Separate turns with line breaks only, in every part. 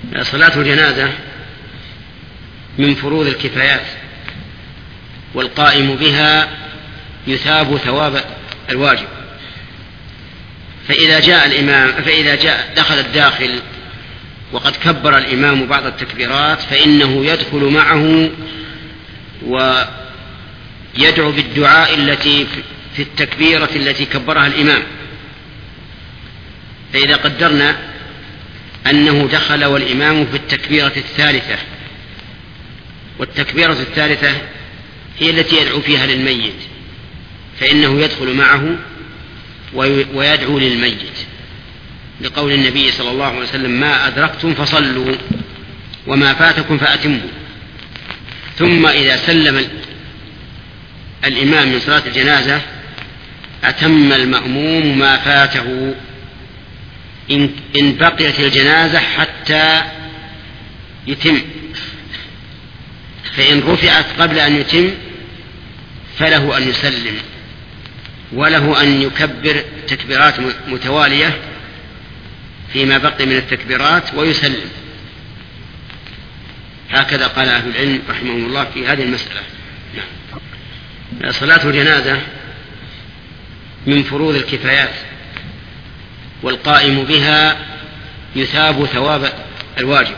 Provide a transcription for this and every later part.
صلاة الجنازة من فروض الكفايات، والقائم بها يثاب ثواب الواجب. فإذا دخل الداخل وقد كبر الإمام بعض التكبيرات فإنه يدخل معه ويدعو بالدعاء التي في التكبيرة التي كبرها الإمام. فإذا قدرنا أنه دخل والإمام في التكبيرة الثالثة، والتكبيرة الثالثة هي التي يدعو فيها للميت، فإنه يدخل معه ويدعو للميت، لقول النبي صلى الله عليه وسلم: ما أدركتم فصلوا وما فاتكم فأتموا. ثم إذا سلم الإمام من صلاة الجنازة أتم المأموم ما فاته إن بقيت الجنازة حتى يتم، فإن رفعت قبل أن يتم فله أن يسلم، وله أن يكبر تكبيرات متوالية فيما بقي من التكبيرات ويسلم. هكذا قال أهل العلم رحمهم الله في هذه المسألة. صلاة الجنازة من فروض الكفايات، والقائم بها يثاب ثواب الواجب.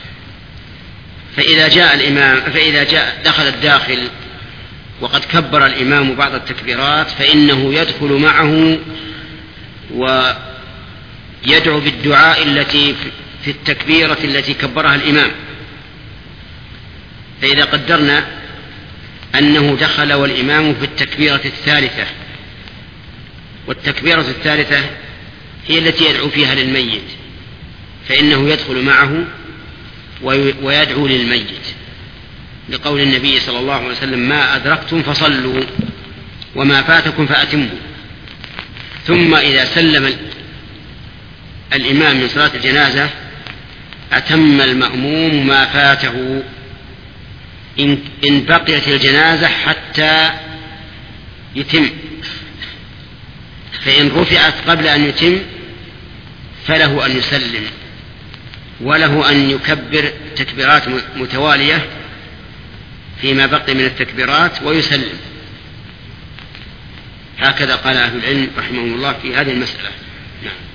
فإذا دخل الداخل وقد كبر الإمام بعض التكبيرات فإنه يدخل معه ويدعو بالدعاء التي في التكبيرة التي كبرها الإمام. فإذا قدرنا أنه دخل والإمام في التكبيرة الثالثة، والتكبيرة الثالثة هي التي يدعو فيها للميت، فإنه يدخل معه ويدعو للميت، لقول النبي صلى الله عليه وسلم: ما أدركتم فصلوا وما فاتكم فأتموا. ثم إذا سلم الإمام من صلاة الجنازة أتم المأموم ما فاته إن بقيت الجنازة حتى يتم، فإن رفعت قبل أن يتم فله أن يسلم، وله أن يكبر تكبيرات متوالية فيما بقي من التكبيرات ويسلم. هكذا قال أهل العلم رحمهم الله في هذه المسألة.